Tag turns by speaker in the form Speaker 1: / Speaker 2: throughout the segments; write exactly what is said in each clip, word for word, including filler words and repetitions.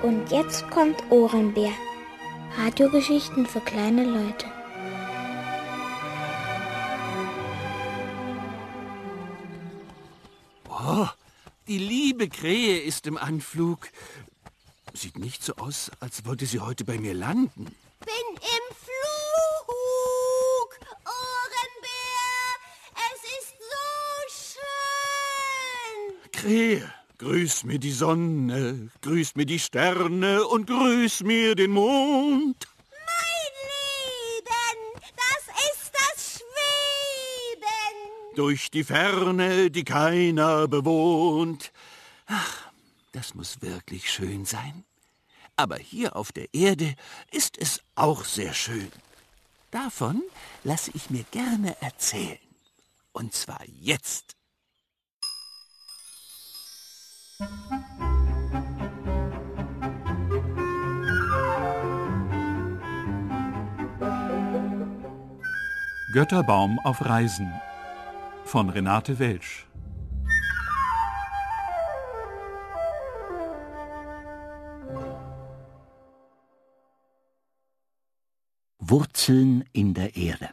Speaker 1: Und jetzt kommt Ohrenbär. Radiogeschichten für kleine Leute.
Speaker 2: Boah, die liebe Krähe ist im Anflug. Sieht nicht so aus, als wollte sie heute bei mir landen.
Speaker 3: Bin im Flug, Ohrenbär. Es ist so schön.
Speaker 2: Krähe, grüß mir die Sonne, grüß mir die Sterne und grüß mir den Mond.
Speaker 3: Mein Lieben, das ist das Schweben.
Speaker 2: Durch die Ferne, die keiner bewohnt. Ach, das muss wirklich schön sein. Aber hier auf der Erde ist es auch sehr schön. Davon lasse ich mir gerne erzählen. Und zwar jetzt.
Speaker 4: Götterbaum auf Reisen von Renate Welsch.
Speaker 5: Wurzeln in der Erde.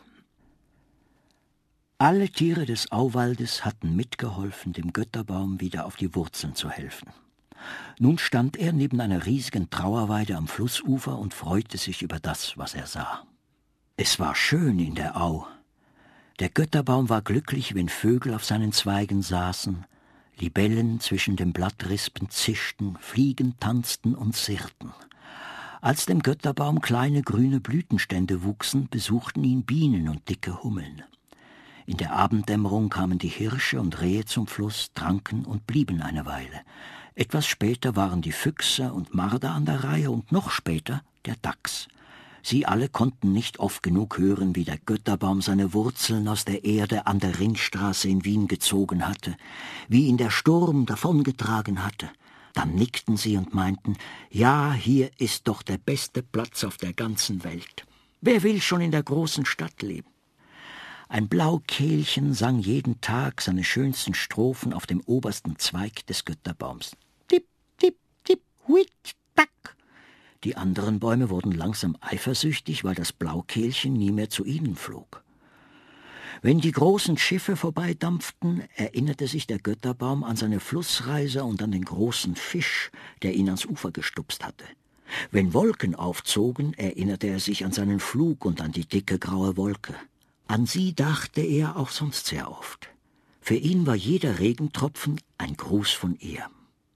Speaker 5: Alle Tiere des Auwaldes hatten mitgeholfen, dem Götterbaum wieder auf die Wurzeln zu helfen. Nun stand er neben einer riesigen Trauerweide am Flussufer und freute sich über das, was er sah. Es war schön in der Au. Der Götterbaum war glücklich, wenn Vögel auf seinen Zweigen saßen, Libellen zwischen den Blattrispen zischten, Fliegen tanzten und sirrten. Als dem Götterbaum kleine grüne Blütenstände wuchsen, besuchten ihn Bienen und dicke Hummeln. In der Abenddämmerung kamen die Hirsche und Rehe zum Fluss, tranken und blieben eine Weile. Etwas später waren die Füchse und Marder an der Reihe und noch später der Dachs. Sie alle konnten nicht oft genug hören, wie der Götterbaum seine Wurzeln aus der Erde an der Ringstraße in Wien gezogen hatte, wie ihn der Sturm davongetragen hatte. Dann nickten sie und meinten, ja, hier ist doch der beste Platz auf der ganzen Welt. Wer will schon in der großen Stadt leben? Ein Blaukehlchen sang jeden Tag seine schönsten Strophen auf dem obersten Zweig des Götterbaums. Tipp, tipp, tipp, huit, tack. Die anderen Bäume wurden langsam eifersüchtig, weil das Blaukehlchen nie mehr zu ihnen flog. Wenn die großen Schiffe vorbeidampften, erinnerte sich der Götterbaum an seine Flussreise und an den großen Fisch, der ihn ans Ufer gestupst hatte. Wenn Wolken aufzogen, erinnerte er sich an seinen Flug und an die dicke graue Wolke. An sie dachte er auch sonst sehr oft. Für ihn war jeder Regentropfen ein Gruß von ihr.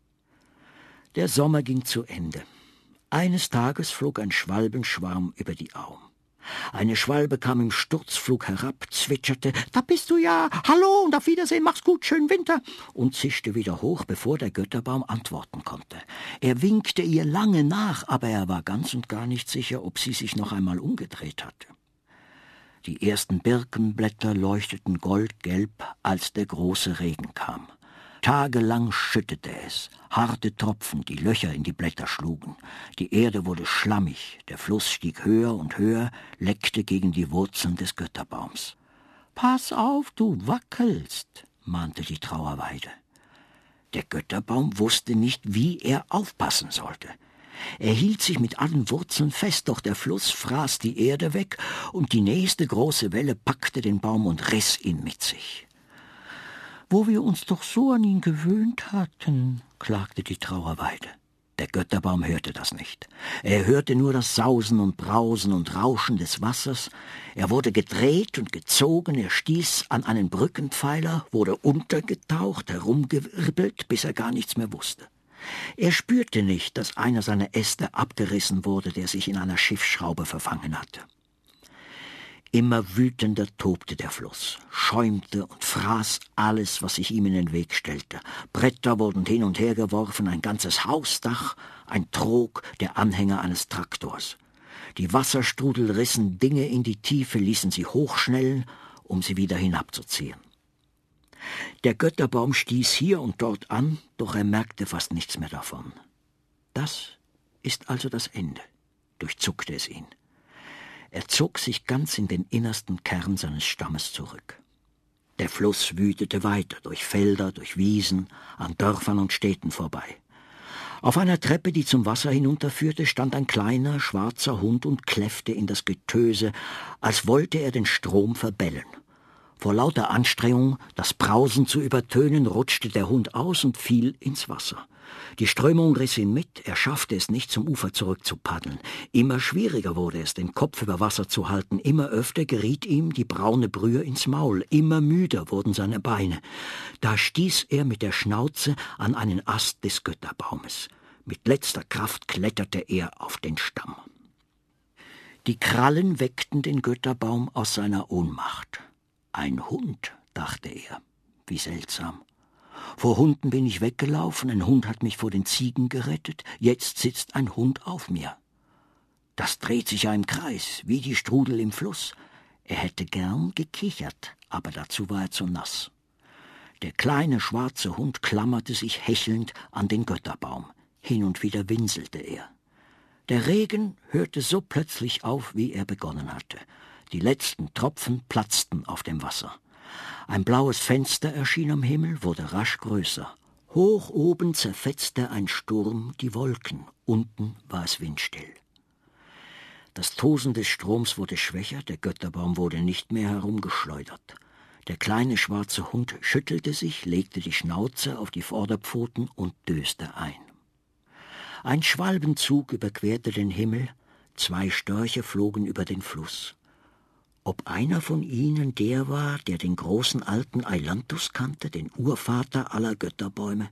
Speaker 5: Der Sommer ging zu Ende. Eines Tages flog ein Schwalbenschwarm über die Au. Eine Schwalbe kam im Sturzflug herab, zwitscherte, »Da bist du ja! Hallo und auf Wiedersehen, mach's gut, schönen Winter!« und zischte wieder hoch, bevor der Götterbaum antworten konnte. Er winkte ihr lange nach, aber er war ganz und gar nicht sicher, ob sie sich noch einmal umgedreht hatte. Die ersten Birkenblätter leuchteten goldgelb, als der große Regen kam. Tagelang schüttete es, harte Tropfen, die Löcher in die Blätter schlugen. Die Erde wurde schlammig, der Fluss stieg höher und höher, leckte gegen die Wurzeln des Götterbaums. »Pass auf, du wackelst«, mahnte die Trauerweide. Der Götterbaum wusste nicht, wie er aufpassen sollte. Er hielt sich mit allen Wurzeln fest, doch der Fluss fraß die Erde weg und die nächste große Welle packte den Baum und riss ihn mit sich. »Wo wir uns doch so an ihn gewöhnt hatten«, klagte die Trauerweide. Der Götterbaum hörte das nicht. Er hörte nur das Sausen und Brausen und Rauschen des Wassers. Er wurde gedreht und gezogen, er stieß an einen Brückenpfeiler, wurde untergetaucht, herumgewirbelt, bis er gar nichts mehr wusste. Er spürte nicht, dass einer seiner Äste abgerissen wurde, der sich in einer Schiffsschraube verfangen hatte. Immer wütender tobte der Fluss, schäumte und fraß alles, was sich ihm in den Weg stellte. Bretter wurden hin und her geworfen, ein ganzes Hausdach, ein Trog, der Anhänger eines Traktors. Die Wasserstrudel rissen Dinge in die Tiefe, ließen sie hochschnellen, um sie wieder hinabzuziehen. Der Götterbaum stieß hier und dort an, doch er merkte fast nichts mehr davon. Das ist also das Ende, durchzuckte es ihn. Er zog sich ganz in den innersten Kern seines Stammes zurück. Der Fluss wütete weiter, durch Felder, durch Wiesen, an Dörfern und Städten vorbei. Auf einer Treppe, die zum Wasser hinunterführte, stand ein kleiner, schwarzer Hund und kläffte in das Getöse, als wollte er den Strom verbellen. Vor lauter Anstrengung, das Brausen zu übertönen, rutschte der Hund aus und fiel ins Wasser. Die Strömung riss ihn mit, er schaffte es nicht, zum Ufer zurückzupaddeln. Immer schwieriger wurde es, den Kopf über Wasser zu halten. Immer öfter geriet ihm die braune Brühe ins Maul. Immer müder wurden seine Beine. Da stieß er mit der Schnauze an einen Ast des Götterbaumes. Mit letzter Kraft kletterte er auf den Stamm. Die Krallen weckten den Götterbaum aus seiner Ohnmacht. Ein Hund, dachte er. Wie seltsam. Vor Hunden bin ich weggelaufen, ein Hund hat mich vor den Ziegen gerettet, jetzt sitzt ein Hund auf mir. Das dreht sich ja im Kreis, wie die Strudel im Fluss. Er hätte gern gekichert, aber dazu war er zu nass. Der kleine schwarze Hund klammerte sich hechelnd an den Götterbaum. Hin und wieder winselte er. Der Regen hörte so plötzlich auf, wie er begonnen hatte. Die letzten Tropfen platzten auf dem Wasser. Ein blaues Fenster erschien am Himmel, wurde rasch größer. Hoch oben zerfetzte ein Sturm die Wolken, unten war es windstill. Das Tosen des Stroms wurde schwächer, der Götterbaum wurde nicht mehr herumgeschleudert. Der kleine schwarze Hund schüttelte sich, legte die Schnauze auf die Vorderpfoten und döste ein. Ein Schwalbenzug überquerte den Himmel, zwei Störche flogen über den Fluss. Ob einer von ihnen der war, der den großen alten Ailanthus kannte, den Urvater aller Götterbäume?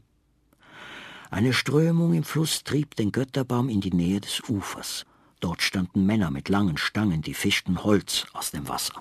Speaker 5: Eine Strömung im Fluss trieb den Götterbaum in die Nähe des Ufers. Dort standen Männer mit langen Stangen, die fischten Holz aus dem Wasser.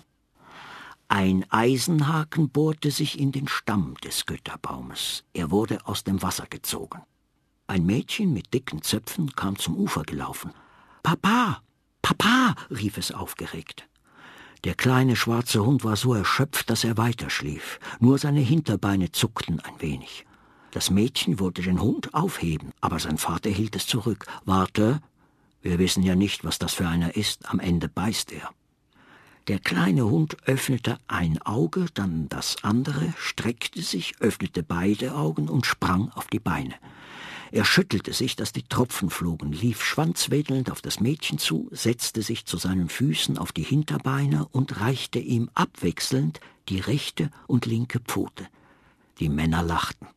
Speaker 5: Ein Eisenhaken bohrte sich in den Stamm des Götterbaumes. Er wurde aus dem Wasser gezogen. Ein Mädchen mit dicken Zöpfen kam zum Ufer gelaufen. »Papa, Papa«, rief es aufgeregt. Der kleine schwarze Hund war so erschöpft, dass er weiterschlief. Nur seine Hinterbeine zuckten ein wenig. Das Mädchen wollte den Hund aufheben, aber sein Vater hielt es zurück. »Warte, wir wissen ja nicht, was das für einer ist. Am Ende beißt er.« Der kleine Hund öffnete ein Auge, dann das andere, streckte sich, öffnete beide Augen und sprang auf die Beine. Er schüttelte sich, dass die Tropfen flogen, lief schwanzwedelnd auf das Mädchen zu, setzte sich zu seinen Füßen auf die Hinterbeine und reichte ihm abwechselnd die rechte und linke Pfote. Die Männer lachten.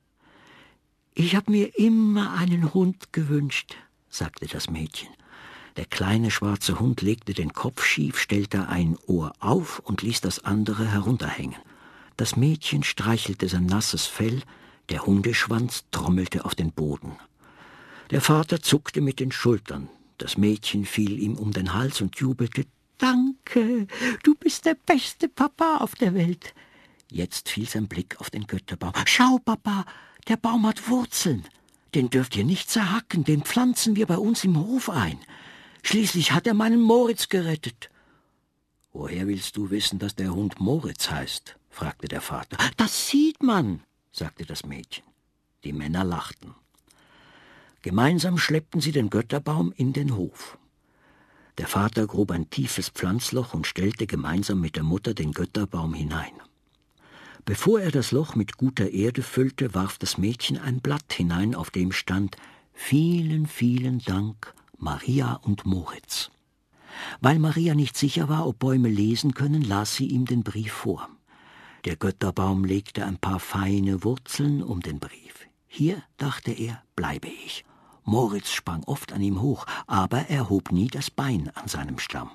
Speaker 5: »Ich habe mir immer einen Hund gewünscht«, sagte das Mädchen. Der kleine schwarze Hund legte den Kopf schief, stellte ein Ohr auf und ließ das andere herunterhängen. Das Mädchen streichelte sein nasses Fell, der Hundeschwanz trommelte auf den Boden. Der Vater zuckte mit den Schultern. Das Mädchen fiel ihm um den Hals und jubelte. »Danke, du bist der beste Papa auf der Welt.« Jetzt fiel sein Blick auf den Götterbaum. »Schau, Papa, der Baum hat Wurzeln. Den dürft ihr nicht zerhacken, den pflanzen wir bei uns im Hof ein. Schließlich hat er meinen Moritz gerettet.« »Woher willst du wissen, dass der Hund Moritz heißt?« fragte der Vater. »Das sieht man«, sagte das Mädchen. Die Männer lachten. Gemeinsam schleppten sie den Götterbaum in den Hof. Der Vater grub ein tiefes Pflanzloch und stellte gemeinsam mit der Mutter den Götterbaum hinein. Bevor er das Loch mit guter Erde füllte, warf das Mädchen ein Blatt hinein, auf dem stand »Vielen, vielen Dank, Maria und Moritz«. Weil Maria nicht sicher war, ob Bäume lesen können, las sie ihm den Brief vor. Der Götterbaum legte ein paar feine Wurzeln um den Brief. Hier, dachte er, bleibe ich. Moritz sprang oft an ihm hoch, aber er hob nie das Bein an seinem Stamm.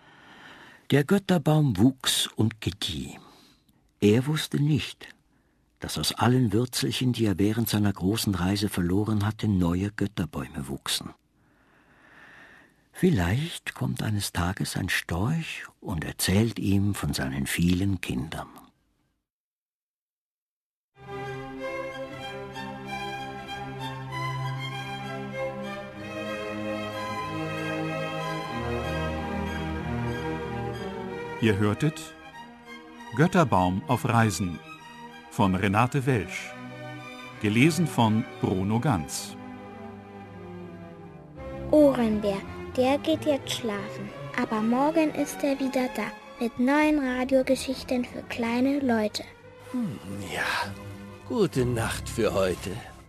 Speaker 5: Der Götterbaum wuchs und gedieh. Er wusste nicht, dass aus allen Würzelchen, die er während seiner großen Reise verloren hatte, neue Götterbäume wuchsen. Vielleicht kommt eines Tages ein Storch und erzählt ihm von seinen vielen Kindern.
Speaker 4: Ihr hörtet Götterbaum auf Reisen von Renate Welsch, gelesen von Bruno Ganz.
Speaker 1: Ohrenbär, der geht jetzt schlafen, aber morgen ist er wieder da mit neuen Radiogeschichten für kleine Leute.
Speaker 2: Hm, ja, gute Nacht für heute.